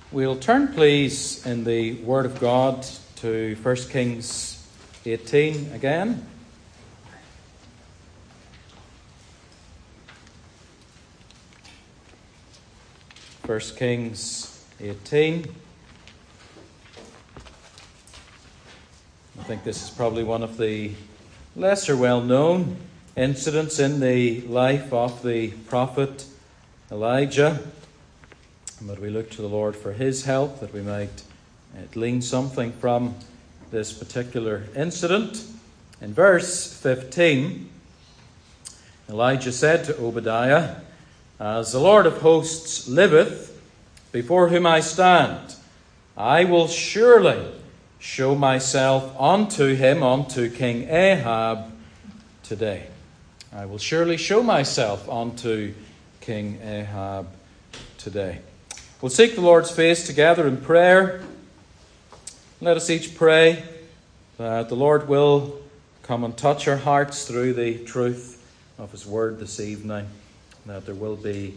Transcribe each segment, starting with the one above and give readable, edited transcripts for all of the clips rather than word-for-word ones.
We'll turn, please, in the Word of God to 1 Kings 18 again. First Kings 18. I think this is probably one of the lesser well-known incidents in the life of the prophet Elijah. But we look to the Lord for his help, that we might glean something from this particular incident. In verse 15, Elijah said to Obadiah, "As the Lord of hosts liveth, before whom I stand, I will surely show myself unto him, unto King Ahab, today." I will surely show myself unto King Ahab today. We'll seek the Lord's face together in prayer. Let us each pray that the Lord will come and touch our hearts through the truth of his word this evening, that there will be,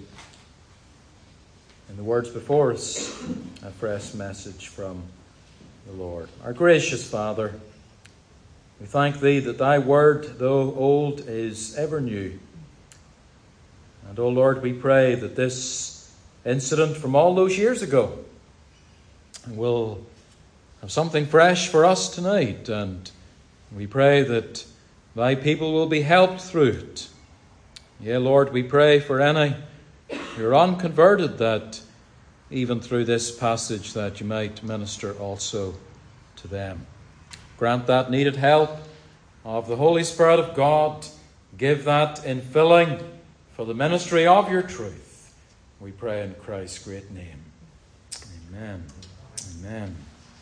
in the words before us, a fresh message from the Lord. Our gracious Father, we thank thee that thy word, though old, is ever new. And, O Lord, we pray that this incident from all those years ago will have something fresh for us tonight, and we pray that thy people will be helped through it. Yea, Lord, we pray for any who are unconverted, that even through this passage that you might minister also to them. Grant that needed help of the Holy Spirit of God. Give that infilling for the ministry of your truth. We pray in Christ's great name. Amen. Amen.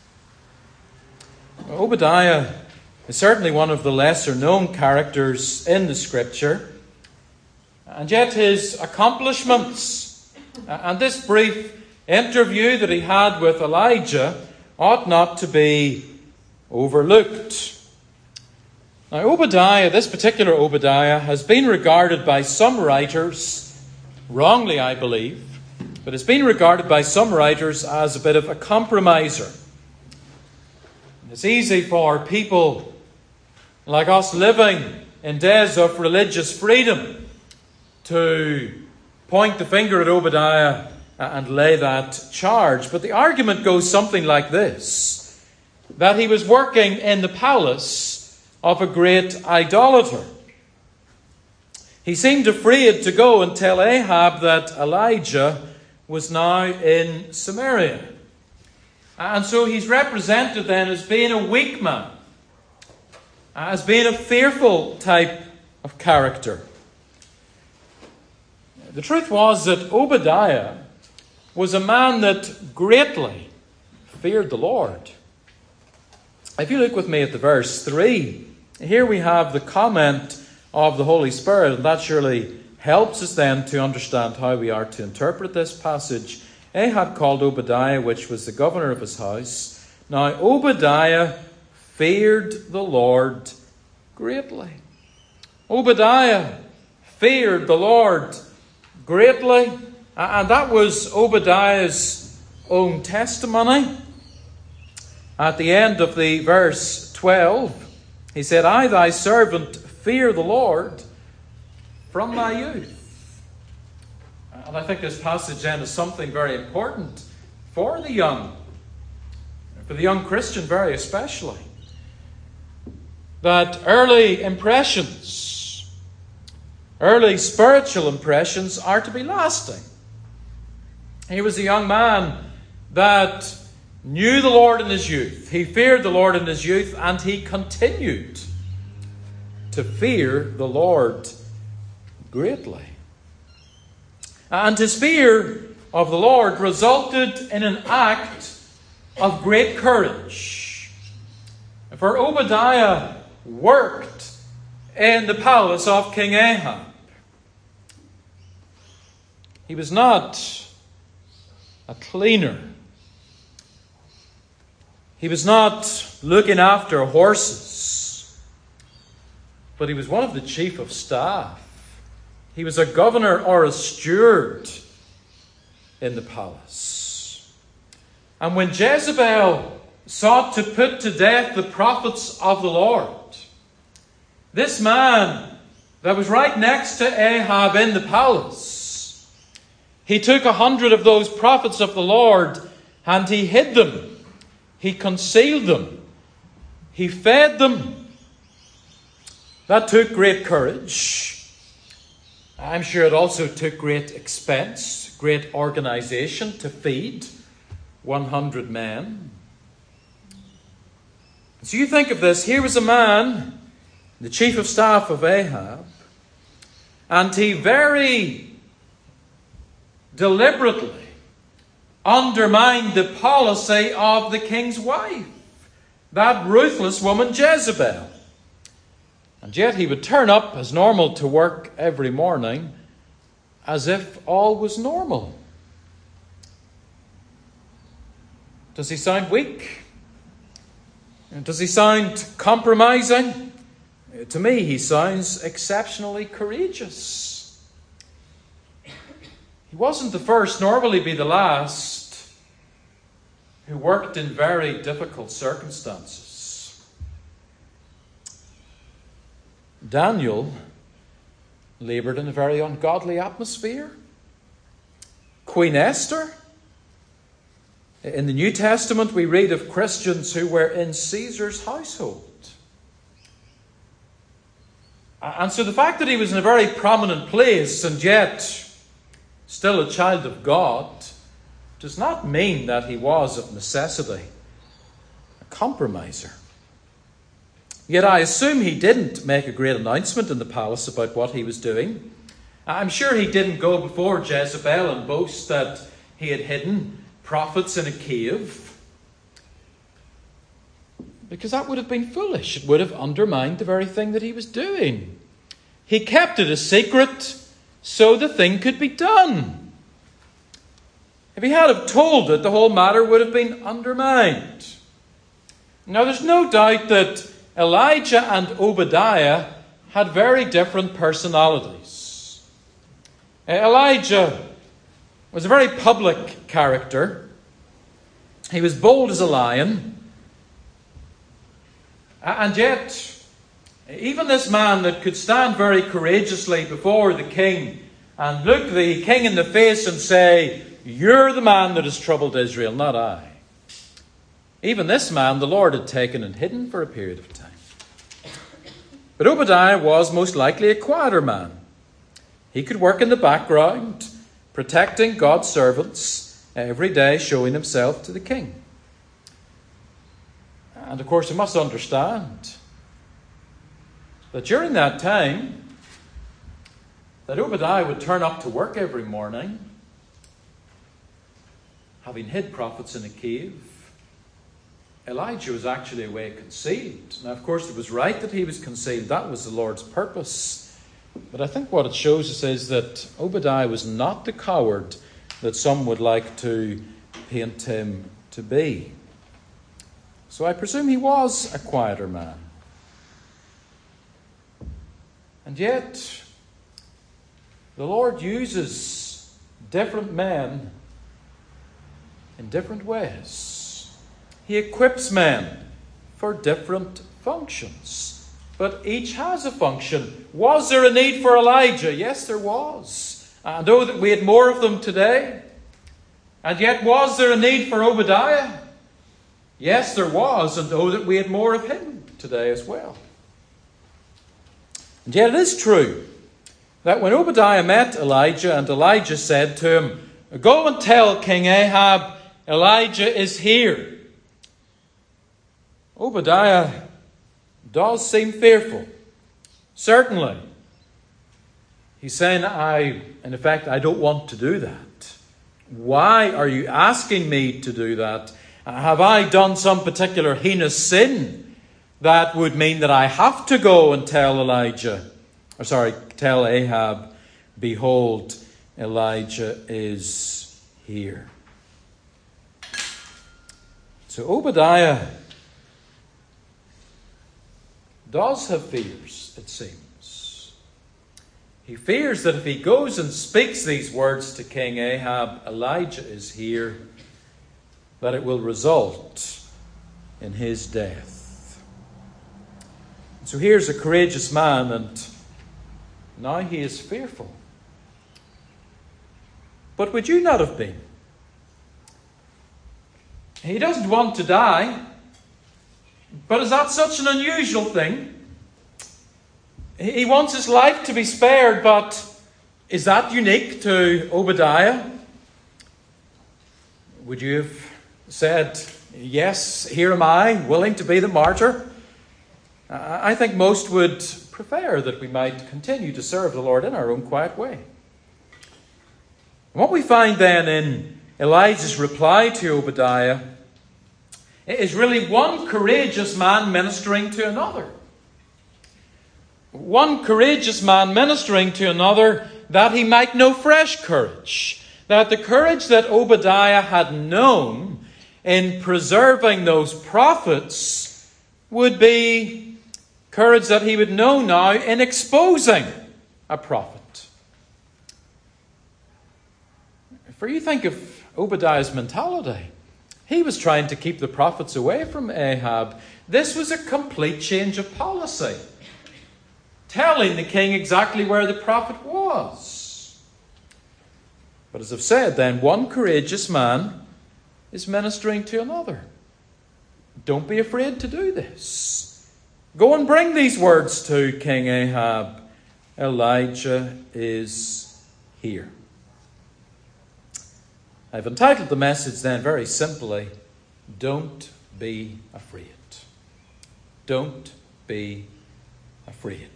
Obadiah is certainly one of the lesser known characters in the Scripture. And yet his accomplishments and this brief interview that he had with Elijah ought not to be overlooked. Now, Obadiah, this particular Obadiah, has been regarded by some writers, wrongly I believe, but it's been regarded by some writers as a bit of a compromiser. It's easy for people like us living in days of religious freedom to point the finger at Obadiah and lay that charge. But the argument goes something like this: that he was working in the palace of a great idolater. He seemed afraid to go and tell Ahab that Elijah was now in Samaria. And so he's represented then as being a weak man, as being a fearful type of character. The truth was that Obadiah was a man that greatly feared the Lord. If you look with me at the verse 3, here we have the comment of the Holy Spirit, and that surely helps us then to understand how we are to interpret this passage. Ahab called Obadiah, which was the governor of his house. Now Obadiah feared the Lord greatly. Obadiah feared the Lord greatly, and that was Obadiah's own testimony. At the end of the verse 12, he said, "I, thy servant, fear the Lord from my youth." And I think this passage then is something very important for the young Christian very especially. That early impressions, early spiritual impressions, are to be lasting. He was a young man that knew the Lord in his youth. He feared the Lord in his youth, and he continued to fear the Lord greatly. And his fear of the Lord resulted in an act of great courage. For Obadiah worked in the palace of King Ahab. He was not a cleaner. He was not looking after horses, but he was one of the chief of staff. He was a governor or a steward in the palace. And when Jezebel sought to put to death the prophets of the Lord, this man that was right next to Ahab in the palace, he took 100 of those prophets of the Lord and he hid them. He concealed them. He fed them. That took great courage. I'm sure it also took great expense, great organization to feed 100 men. So you think of this. Here was a man, the chief of staff of Ahab, and he very deliberately undermined the policy of the king's wife, that ruthless woman Jezebel. And yet he would turn up as normal to work every morning, as if all was normal. Does he sound weak? Does he sound compromising? To me, he sounds exceptionally courageous. He wasn't the first, nor will he be the last, who worked in very difficult circumstances. Daniel laboured in a very ungodly atmosphere. Queen Esther. In the New Testament, we read of Christians who were in Caesar's household. And so the fact that he was in a very prominent place and yet still a child of God does not mean that he was of necessity a compromiser. Yet I assume he didn't make a great announcement in the palace about what he was doing. I'm sure he didn't go before Jezebel and boast that he had hidden prophets in a cave, because that would have been foolish. It would have undermined the very thing that he was doing. He kept it a secret so the thing could be done. If he had have told it, the whole matter would have been undermined. Now, there's no doubt that Elijah and Obadiah had very different personalities. Elijah was a very public character. He was bold as a lion. And yet, even this man that could stand very courageously before the king and look the king in the face and say, "You're the man that has troubled Israel, not I." Even this man the Lord had taken and hidden for a period of time. But Obadiah was most likely a quieter man. He could work in the background, protecting God's servants, every day showing himself to the king. And of course, you must understand that during that time, that Obadiah would turn up to work every morning, having hid prophets in a cave. Elijah was actually away concealed. Now, of course, it was right that he was concealed. That was the Lord's purpose. But I think what it shows us is that Obadiah was not the coward that some would like to paint him to be. So I presume he was a quieter man. And yet, the Lord uses different men in different ways. He equips men for different functions. But each has a function. Was there a need for Elijah? Yes, there was. And oh, that we had more of them today. And yet, was there a need for Obadiah? Yes, there was. And oh, that we had more of him today as well. And yet it is true that when Obadiah met Elijah and Elijah said to him, "Go and tell King Ahab, Elijah is here," Obadiah does seem fearful. Certainly. He's saying, in effect, I don't want to do that. Why are you asking me to do that? Have I done some particular heinous sin that would mean that I have to go and tell tell Ahab, behold, Elijah is here. So Obadiah does have fears, it seems. He fears that if he goes and speaks these words to King Ahab, Elijah is here, that it will result in his death. So here's a courageous man, and now he is fearful. But would you not have been? He doesn't want to die. But is that such an unusual thing? He wants his life to be spared, but is that unique to Obadiah? Would you have said, yes, here am I, willing to be the martyr? I think most would prefer that we might continue to serve the Lord in our own quiet way. What we find then in Elijah's reply to Obadiah is really one courageous man ministering to another. One courageous man ministering to another that he might know fresh courage. That the courage that Obadiah had known in preserving those prophets would be courage that he would know now in exposing a prophet. For you think of Obadiah's mentality. He was trying to keep the prophets away from Ahab. This was a complete change of policy, telling the king exactly where the prophet was. But as I've said then, one courageous man is ministering to another. Don't be afraid to do this. Go and bring these words to King Ahab. Elijah is here. I've entitled the message then very simply, Don't Be Afraid. Don't be afraid.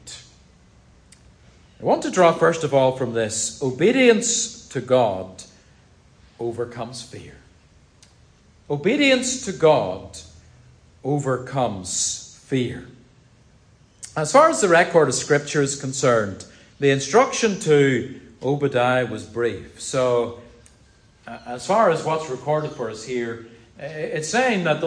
I want to draw first of all from this, obedience to God overcomes fear. Obedience to God overcomes fear. As far as the record of Scripture is concerned, the instruction to Obadiah was brief. So, as far as what's recorded for us here, it's saying that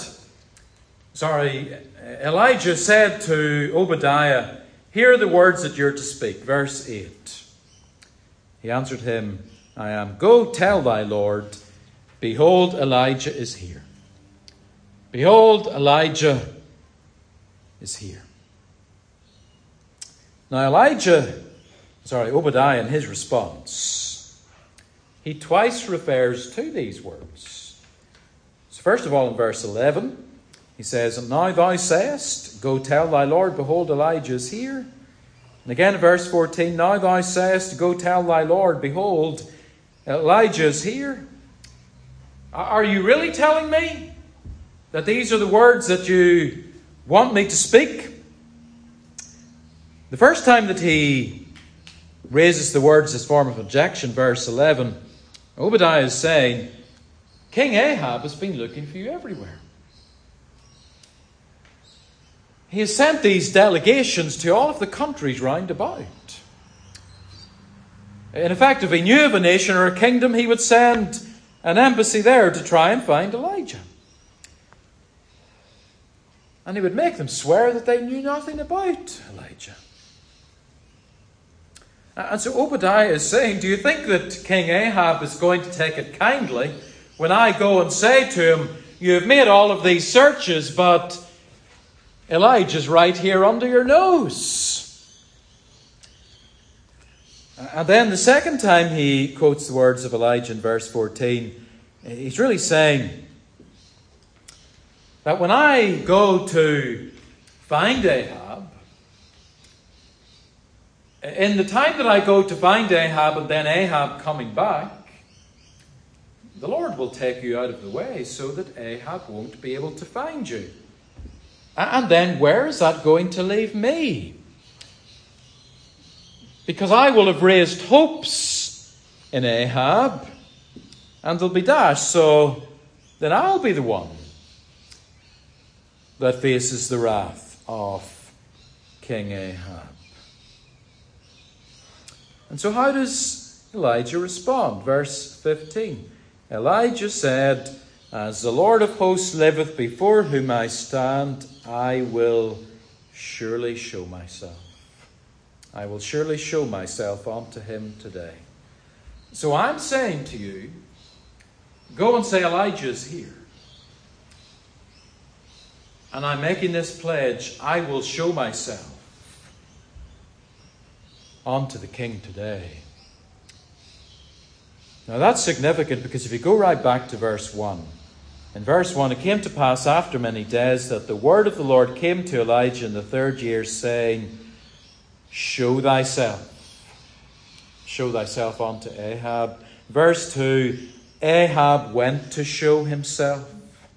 Elijah said to Obadiah, "Hear the words that you're to speak." Verse 8. He answered him, "I am. Go tell thy Lord, behold, Elijah is here." Behold, Elijah is here. Now Obadiah in his response, he twice refers to these words. So first of all in verse 11, he says, "And now thou sayest, go tell thy Lord, behold, Elijah is here." And again in verse 14, "Now thou sayest, go tell thy Lord, behold, Elijah is here." Are you really telling me that these are the words that you want me to speak? The first time that he raises the words as form of objection, verse 11, Obadiah is saying, King Ahab has been looking for you everywhere. He has sent these delegations to all of the countries round about. In effect, if he knew of a nation or a kingdom, he would send an embassy there to try and find Elijah. And he would make them swear that they knew nothing about Elijah. And so Obadiah is saying, do you think that King Ahab is going to take it kindly when I go and say to him, you have made all of these searches, but Elijah's right here under your nose? And then the second time he quotes the words of Elijah in verse 14, he's really saying that when I go to find Ahab, in the time that I go to find Ahab and then Ahab coming back, the Lord will take you out of the way so that Ahab won't be able to find you. And then where is that going to leave me? Because I will have raised hopes in Ahab and they'll be dashed. So then I'll be the one that faces the wrath of King Ahab. And so how does Elijah respond? Verse 15. Elijah said, as the Lord of hosts liveth before whom I stand, I will surely show myself. I will surely show myself unto him today. So I'm saying to you Go and say, Elijah is here. And I'm making this pledge, I will show myself unto the king today. Now that's significant because if you go right back to verse 1, in verse 1, it came to pass after many days that the word of the Lord came to Elijah in the 3rd year, saying, show thyself unto Ahab. Verse 2, Ahab went to show himself.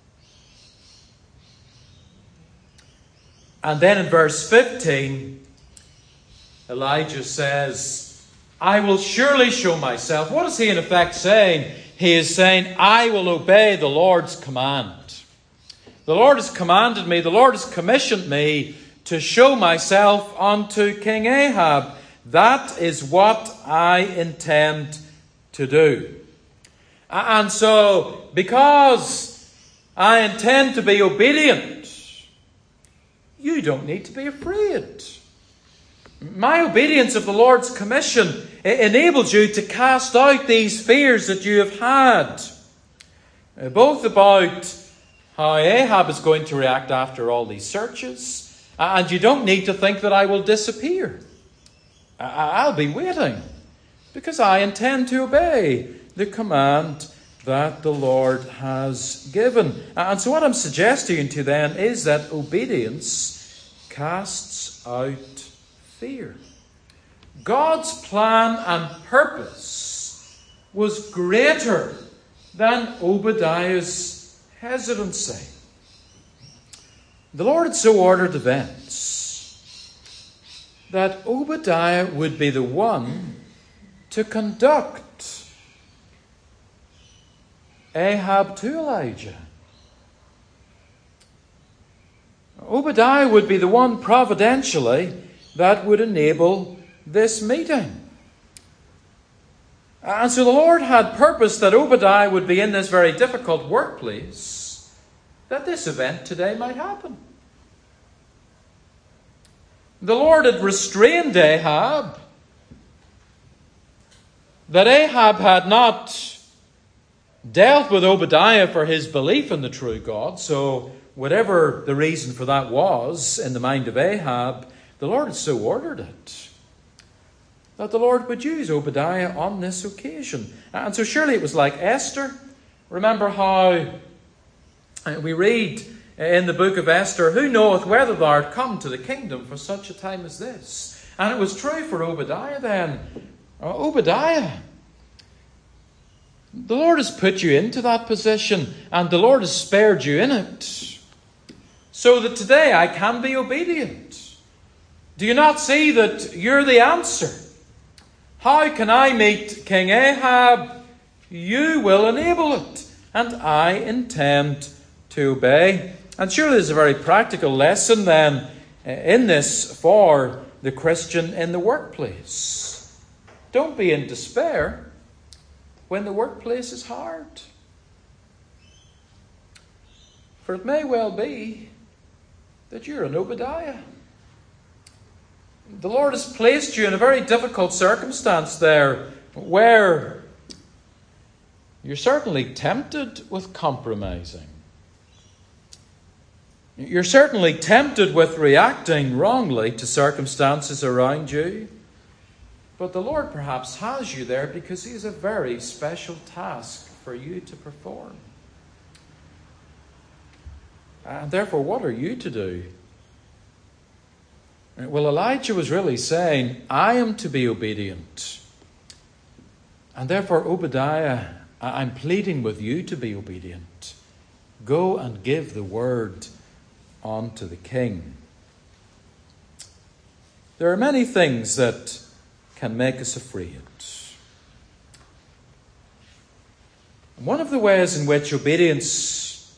And then in verse 15, Elijah says, I will surely show myself. What is he in effect saying? He is saying, I will obey the Lord's command. The Lord has commanded me, the Lord has commissioned me to show myself unto King Ahab. That is what I intend to do. And so, because I intend to be obedient, you don't need to be afraid. My obedience of the Lord's commission enables you to cast out these fears that you have had, both about how Ahab is going to react after all these searches, and you don't need to think that I will disappear. I'll be waiting, because I intend to obey the command that the Lord has given. And so what I'm suggesting to you then is that obedience casts out fear. God's plan and purpose was greater than Obadiah's hesitancy. The Lord had so ordered events that Obadiah would be the one to conduct Ahab to Elijah. Obadiah would be the one providentially that would enable this meeting. And so the Lord had purposed that Obadiah would be in this very difficult workplace, that this event today might happen. The Lord had restrained Ahab, that Ahab had not dealt with Obadiah for his belief in the true God. So whatever the reason for that was in the mind of Ahab, the Lord had so ordered it that the Lord would use Obadiah on this occasion. And so surely it was like Esther. Remember how we read in the book of Esther, who knoweth whether thou art come to the kingdom for such a time as this? And it was true for Obadiah then. Obadiah, the Lord has put you into that position, and the Lord has spared you in it, so that today I can be obedient. Do you not see that you're the answer? How can I meet King Ahab? You will enable it, and I intend to obey. And surely there's a very practical lesson then in this for the Christian in the workplace. Don't be in despair when the workplace is hard. For it may well be that you're an Obadiah. The Lord has placed you in a very difficult circumstance there, where you're certainly tempted with compromising. You're certainly tempted with reacting wrongly to circumstances around you. But the Lord perhaps has you there because He has a very special task for you to perform. And therefore, what are you to do? Well, Elijah was really saying, I am to be obedient. And therefore, Obadiah, I'm pleading with you to be obedient. Go and give the word unto the king. There are many things that can make us afraid. One of the ways in which obedience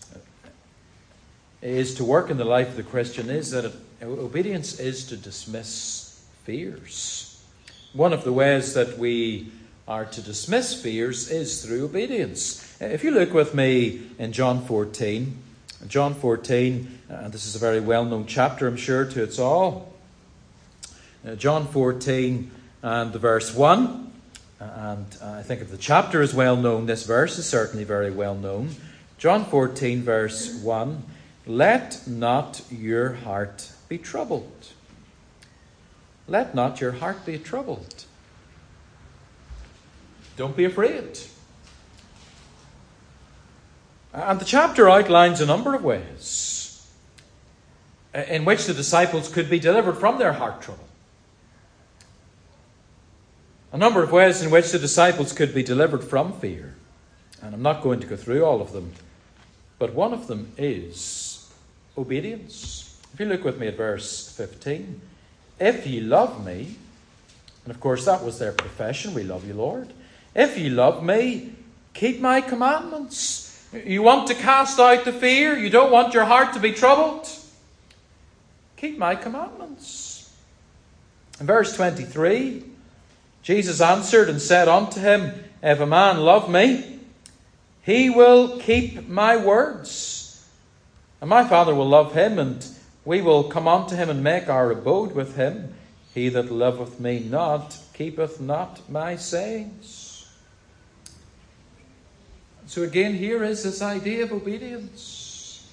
is to work in the life of the Christian is that obedience is to dismiss fears. One of the ways that we are to dismiss fears is through obedience. If you look with me in John 14, and this is a very well-known chapter, I'm sure, to us all. John 14 and verse 1. And I think if the chapter is well known, this verse is certainly very well known. John 14, verse 1, "Let not your heart be troubled." Let not your heart be troubled. Don't be afraid. And the chapter outlines a number of ways in which the disciples could be delivered from their heart trouble. A number of ways in which the disciples could be delivered from fear. And I'm not going to go through all of them, but one of them is obedience. If you look with me at verse 15, "If ye love me," and of course that was their profession, "We love you, Lord. If ye love me, keep my commandments." You want to cast out the fear? You don't want your heart to be troubled? Keep my commandments. In verse 23, Jesus answered and said unto him, "If a man love me, he will keep my words. And my Father will love him, and we will come unto him and make our abode with him. He that loveth me not, keepeth not my sayings." So again, here is this idea of obedience.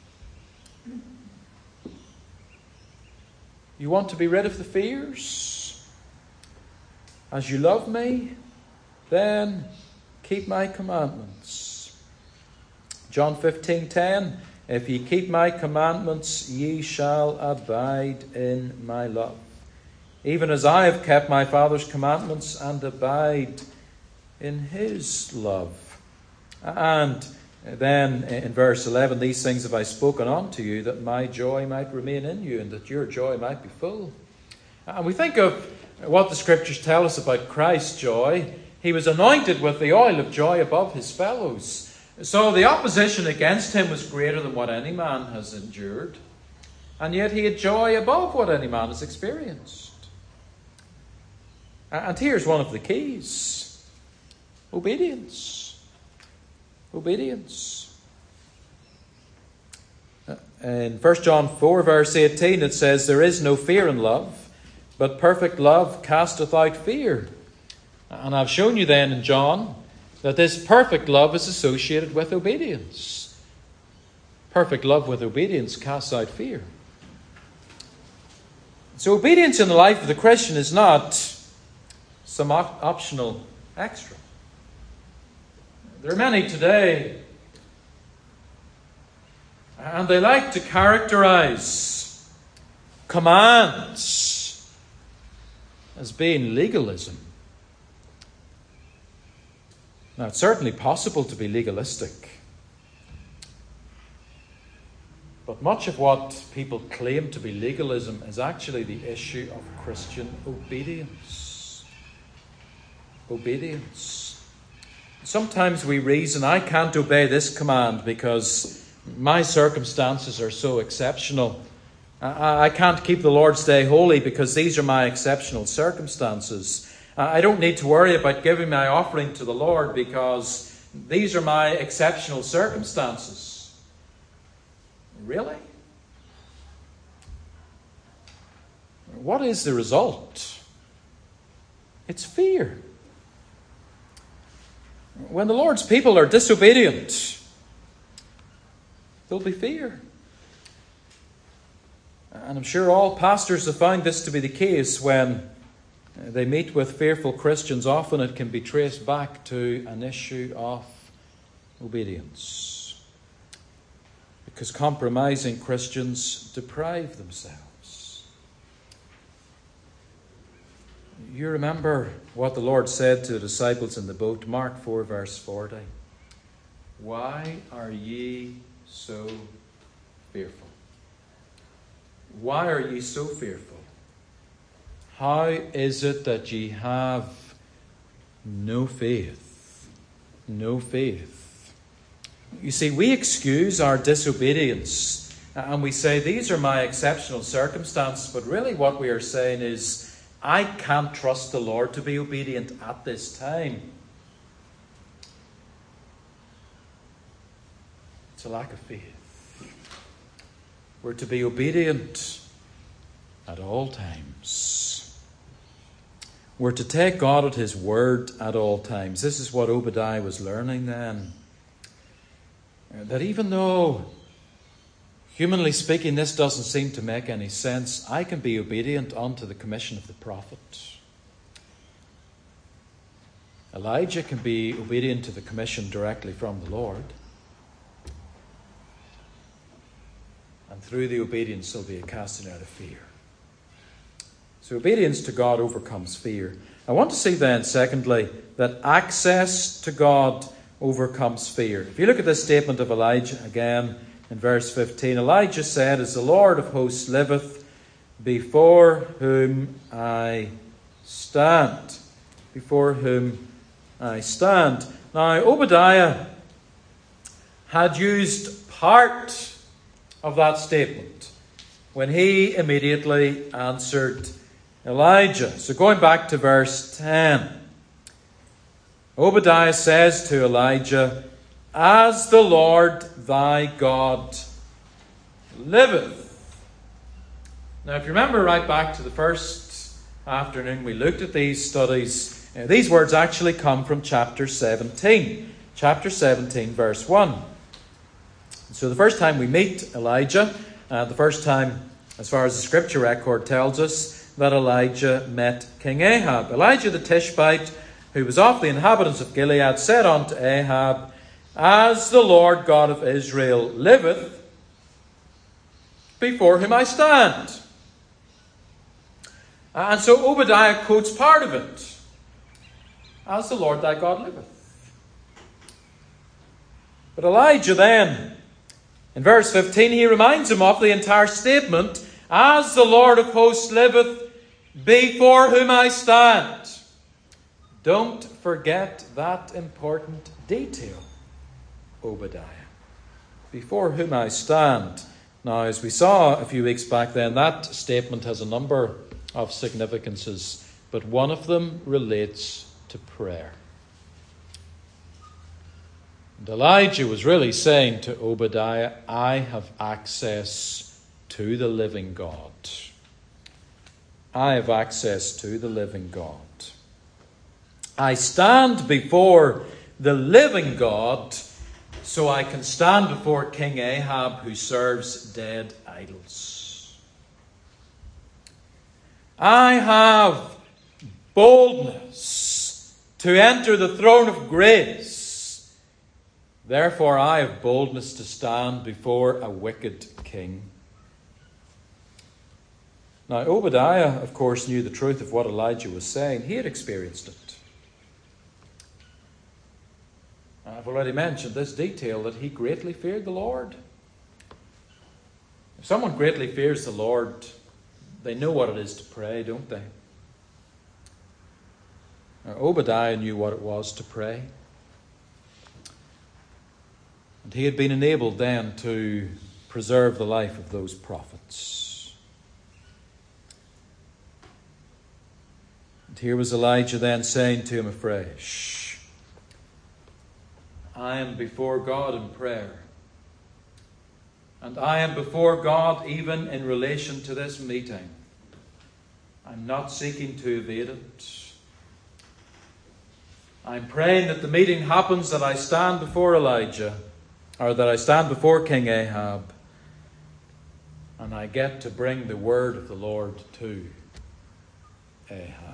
You want to be rid of the fears? As you love me, then keep my commandments. John 15:10, "If ye keep my commandments, ye shall abide in my love, even as I have kept my Father's commandments and abide in his love." And then in verse 11, "These things have I spoken unto you, that my joy might remain in you, and that your joy might be full." And we think of what the Scriptures tell us about Christ's joy. He was anointed with the oil of joy above his fellows. So the opposition against him was greater than what any man has endured. And yet he had joy above what any man has experienced. And here's one of the keys: obedience. Obedience. In 1 John 4, verse 18, it says, "There is no fear in love, but perfect love casteth out fear." And I've shown you then in John that this perfect love is associated with obedience. Perfect love with obedience casts out fear. So obedience in the life of the Christian is not some optional extra. There are many today, and they like to characterize commands as being legalism. Now, it's certainly possible to be legalistic, but much of what people claim to be legalism is actually the issue of Christian obedience. Obedience. Sometimes we reason, I can't obey this command because my circumstances are so exceptional. I can't keep the Lord's Day holy because these are my exceptional circumstances. I don't need to worry about giving my offering to the Lord because these are my exceptional circumstances. Really? What is the result? It's fear. When the Lord's people are disobedient, there'll be fear. And I'm sure all pastors have found this to be the case. When they meet with fearful Christians, often it can be traced back to an issue of obedience. Because compromising Christians deprive themselves. You remember what the Lord said to the disciples in the boat, Mark 4, verse 40. "Why are ye so fearful? Why are ye so fearful? How is it that ye have no faith?" No faith. You see, we excuse our disobedience and we say, these are my exceptional circumstances, but really what we are saying is, I can't trust the Lord to be obedient at this time. It's a lack of faith. We're to be obedient at all times. were to take God at his word at all times. This is what Obadiah was learning then. That even though, humanly speaking, this doesn't seem to make any sense, I can be obedient unto the commission of the prophet. Elijah can be obedient to the commission directly from the Lord. And through the obedience there'll be a casting out of fear. So obedience to God overcomes fear. I want to see then, secondly, that access to God overcomes fear. If you look at this statement of Elijah again in verse 15, Elijah said, "As the Lord of hosts liveth, before whom I stand." Before whom I stand. Now, Obadiah had used part of that statement when he immediately answered Elijah. So going back to verse 10, Obadiah says to Elijah, "As the Lord thy God liveth." Now, if you remember right back to the first afternoon we looked at these studies, these words actually come from chapter 17. Chapter 17, verse 1. So the first time we meet Elijah, the first time, as far as the scripture record tells us, that Elijah met King Ahab. Elijah the Tishbite, who was of the inhabitants of Gilead, said unto Ahab, "As the Lord God of Israel liveth, before whom I stand." And so Obadiah quotes part of it. "As the Lord thy God liveth." But Elijah then, in verse 15, he reminds him of the entire statement, "As the Lord of hosts liveth, before whom I stand." Don't forget that important detail, Obadiah. Before whom I stand. Now, as we saw a few weeks back then, that statement has a number of significances, but one of them relates to prayer. And Elijah was really saying to Obadiah, I have access to the living God. I have access to the living God. I stand before the living God, so I can stand before King Ahab, who serves dead idols. I have boldness to enter the throne of grace. Therefore, I have boldness to stand before a wicked king. Now, Obadiah, of course, knew the truth of what Elijah was saying. He had experienced it. I've already mentioned this detail, that he greatly feared the Lord. If someone greatly fears the Lord, they know what it is to pray, don't they? Now, Obadiah knew what it was to pray. And he had been enabled then to preserve the life of those prophets. And here was Elijah then saying to him afresh, I am before God in prayer. And I am before God even in relation to this meeting. I'm not seeking to evade it. I'm praying that the meeting happens, that I stand before Elijah, or that I stand before King Ahab, and I get to bring the word of the Lord to Ahab.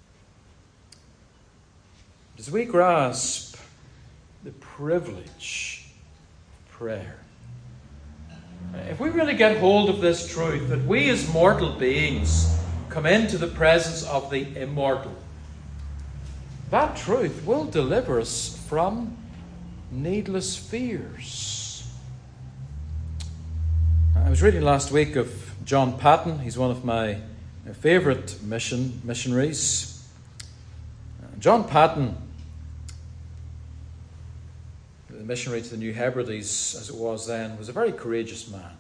As we grasp the privilege of prayer, if we really get hold of this truth, that we as mortal beings come into the presence of the immortal, that truth will deliver us from needless fears. I was reading last week of John Paton. He's one of my favourite missionaries. John Paton, the missionary to the New Hebrides, as it was then, was a very courageous man.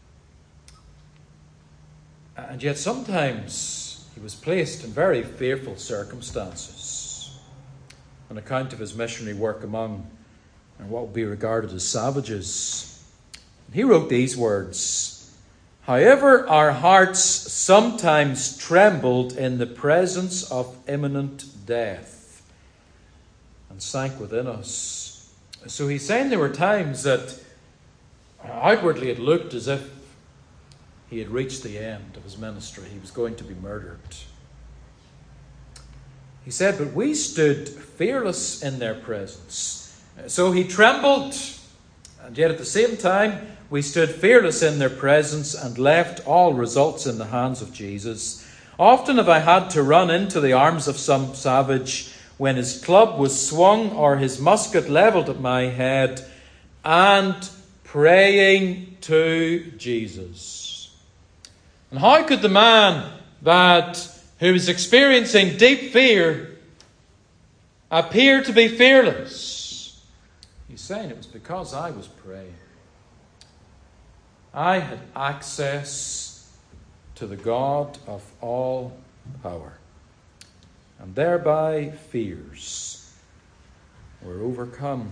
And yet sometimes he was placed in very fearful circumstances on account of his missionary work among what would be regarded as savages. And he wrote these words, However, our hearts sometimes trembled in the presence of imminent death and sank within us. So he's saying there were times that outwardly it looked as if he had reached the end of his ministry. He was going to be murdered. He said, but we stood fearless in their presence. So he trembled, and yet at the same time, we stood fearless in their presence and left all results in the hands of Jesus. Often have I had to run into the arms of some savage when his club was swung or his musket levelled at my head, and praying to Jesus. And how could the man who was experiencing deep fear appear to be fearless? He's saying it was because I was praying. I had access to the God of all power, and thereby fears were overcome.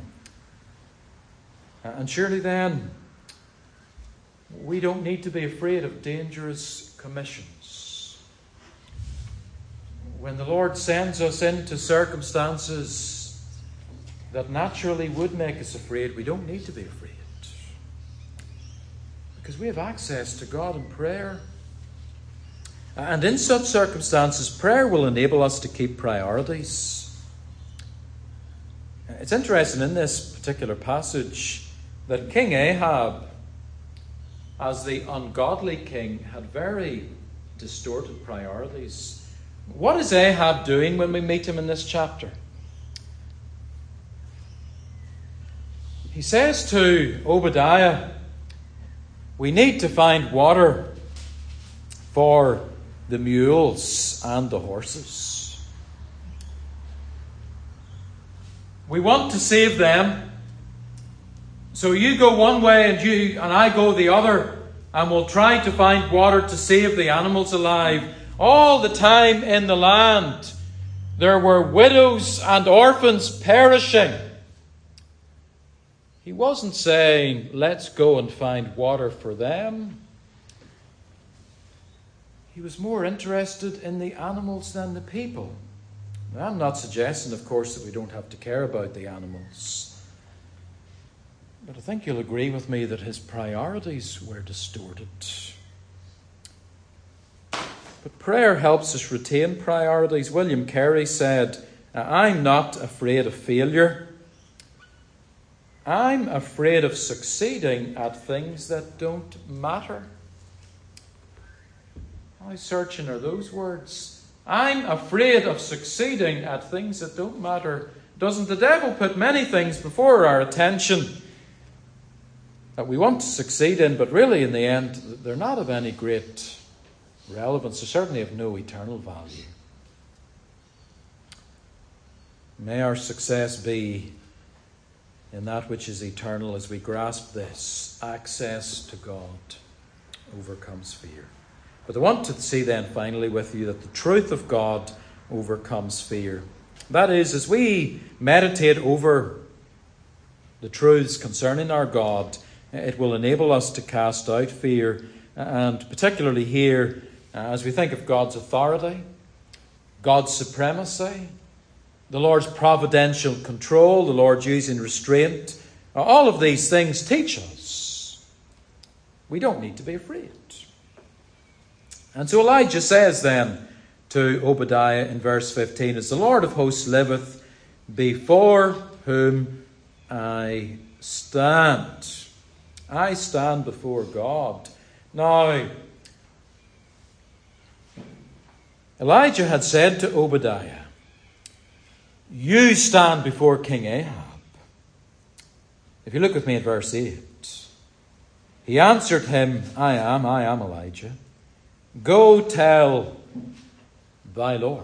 And surely then, we don't need to be afraid of dangerous commissions. When the Lord sends us into circumstances that naturally would make us afraid, we don't need to be afraid. Because we have access to God in prayer. And in such circumstances, prayer will enable us to keep priorities. It's interesting in this particular passage that King Ahab, as the ungodly king, had very distorted priorities. What is Ahab doing when we meet him in this chapter? He says to Obadiah, we need to find water for the mules and the horses. We want to save them. So you go one way and I go the other, and we'll try to find water to save the animals alive. All the time in the land, there were widows and orphans perishing. He wasn't saying, let's go and find water for them. He was more interested in the animals than the people. Now, I'm not suggesting, of course, that we don't have to care about the animals. But I think you'll agree with me that his priorities were distorted. But prayer helps us retain priorities. William Carey said, I'm not afraid of failure. I'm afraid of succeeding at things that don't matter. How searching are those words? I'm afraid of succeeding at things that don't matter. Doesn't the devil put many things before our attention that we want to succeed in, but really in the end, they're not of any great relevance. They certainly have no eternal value. May our success be in that which is eternal as we grasp this. Access to God overcomes fear. But I want to see then finally with you that the truth of God overcomes fear. That is, as we meditate over the truths concerning our God, it will enable us to cast out fear. And particularly here, as we think of God's authority, God's supremacy, the Lord's providential control, the Lord's using restraint, all of these things teach us we don't need to be afraid. And so Elijah says then to Obadiah in verse 15, as the Lord of hosts liveth, before whom I stand. I stand before God. Now, Elijah had said to Obadiah, you stand before King Ahab. If you look with me at verse 8, he answered him, I am Elijah. Go tell thy Lord.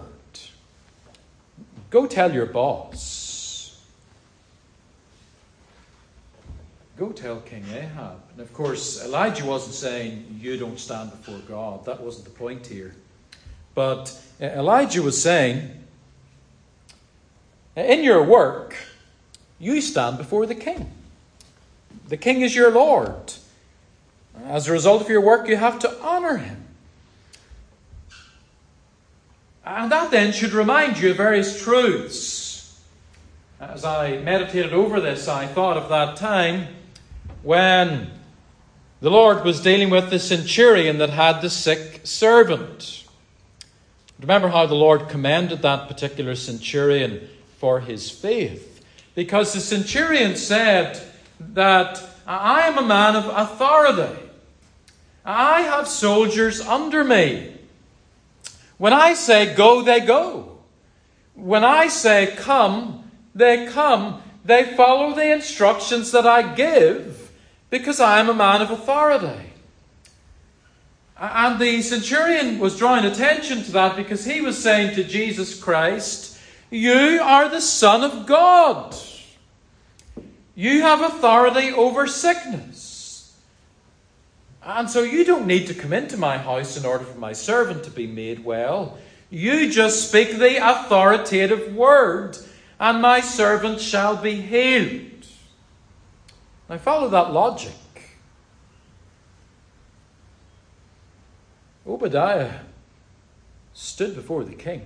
Go tell your boss. Go tell King Ahab. And of course, Elijah wasn't saying, you don't stand before God. That wasn't the point here. But Elijah was saying, in your work, you stand before the king. The king is your Lord. As a result of your work, you have to honor him. And that then should remind you of various truths. As I meditated over this, I thought of that time when the Lord was dealing with the centurion that had the sick servant. Remember how the Lord commended that particular centurion for his faith. Because the centurion said that I am a man of authority. I have soldiers under me. When I say go, they go. When I say come, they come. They follow the instructions that I give because I am a man of authority. And the centurion was drawing attention to that because he was saying to Jesus Christ, you are the Son of God. You have authority over sickness. And so you don't need to come into my house in order for my servant to be made well. You just speak the authoritative word, and my servant shall be healed. Now follow that logic. Obadiah stood before the king.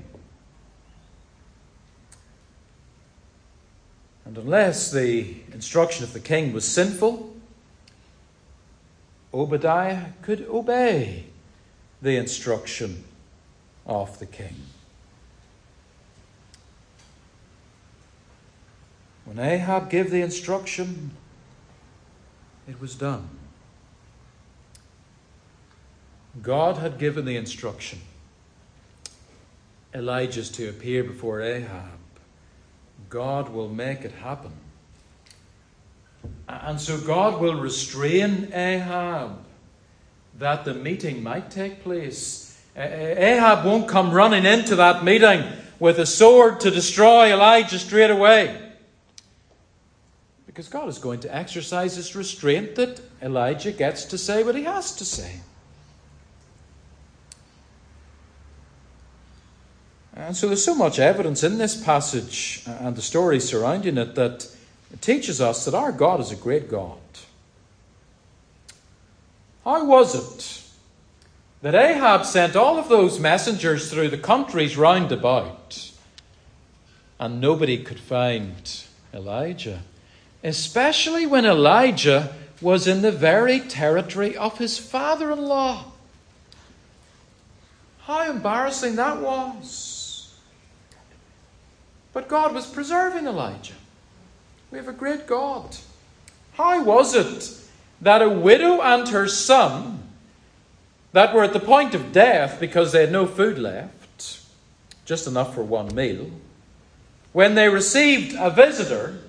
And unless the instruction of the king was sinful, Obadiah could obey the instruction of the king. When Ahab gave the instruction, it was done. God had given the instruction. Elijah's to appear before Ahab. God will make it happen. And so God will restrain Ahab that the meeting might take place. Ahab won't come running into that meeting with a sword to destroy Elijah straight away. Because God is going to exercise this restraint that Elijah gets to say what he has to say. And so there's so much evidence in this passage and the story surrounding it that it teaches us that our God is a great God. How was it that Ahab sent all of those messengers through the countries round about and nobody could find Elijah? Especially when Elijah was in the very territory of his father-in-law. How embarrassing that was. But God was preserving Elijah. We have a great God. How was it that a widow and her son, that were at the point of death because they had no food left, just enough for one meal, when they received a visitor,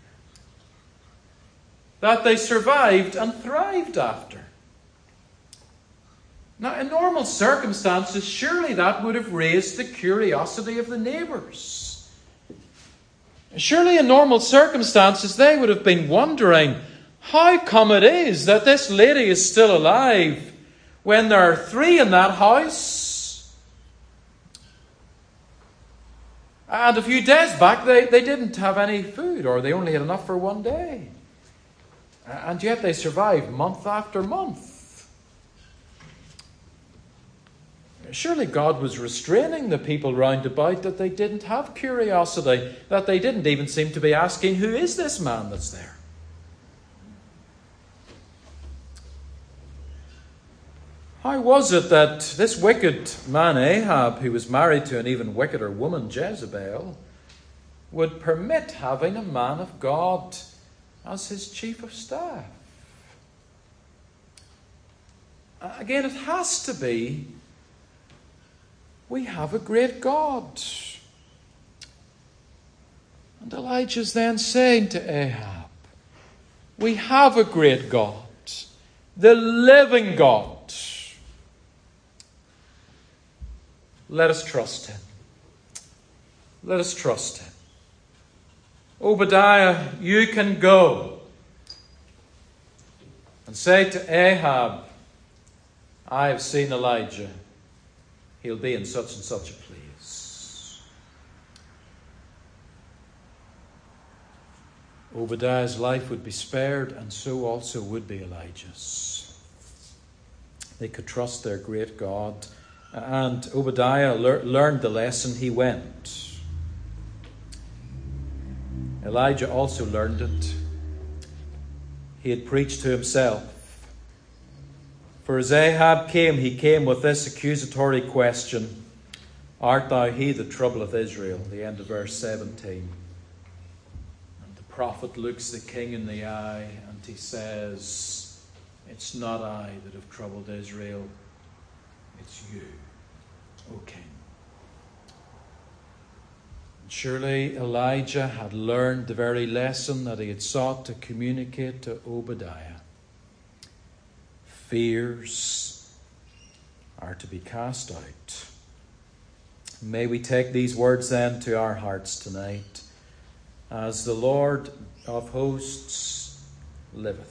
that they survived and thrived after? Now, in normal circumstances, surely that would have raised the curiosity of the neighbours. Surely in normal circumstances they would have been wondering, how come it is that this lady is still alive when there are 3 in that house? And a few days back they didn't have any food, or they only had enough for one day. And yet they survived month after month. Surely God was restraining the people round about that they didn't have curiosity, that they didn't even seem to be asking, who is this man that's there? How was it that this wicked man Ahab, who was married to an even wickeder woman, Jezebel, would permit having a man of God as his chief of staff? Again, it has to be, we have a great God. And Elijah's then saying to Ahab, we have a great God, the living God. Let us trust him. Let us trust him. Obadiah, you can go and say to Ahab, I have seen Elijah. He'll be in such and such a place. Obadiah's life would be spared, and so also would be Elijah's. They could trust their great God. And Obadiah learned the lesson. He went. Elijah also learned it. He had preached to himself. For as Ahab came, he came with this accusatory question, Art thou he that troubleth Israel? The end of verse 17. And the prophet looks the king in the eye and he says, It's not I that have troubled Israel, it's you, O king. And surely Elijah had learned the very lesson that he had sought to communicate to Obadiah. Fears are to be cast out. May we take these words then to our hearts tonight. As the Lord of hosts liveth.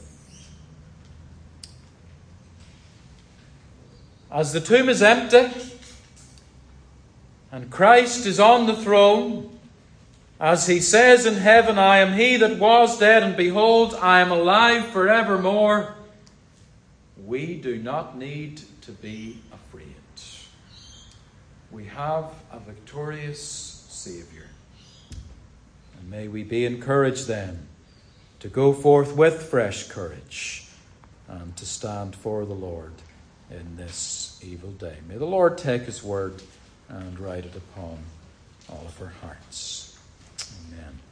As the tomb is empty and Christ is on the throne, as he says in heaven, I am he that was dead, and behold, I am alive forevermore, we do not need to be afraid. We have a victorious Saviour. And may we be encouraged then to go forth with fresh courage and to stand for the Lord in this evil day. May the Lord take his word and write it upon all of our hearts. Amen.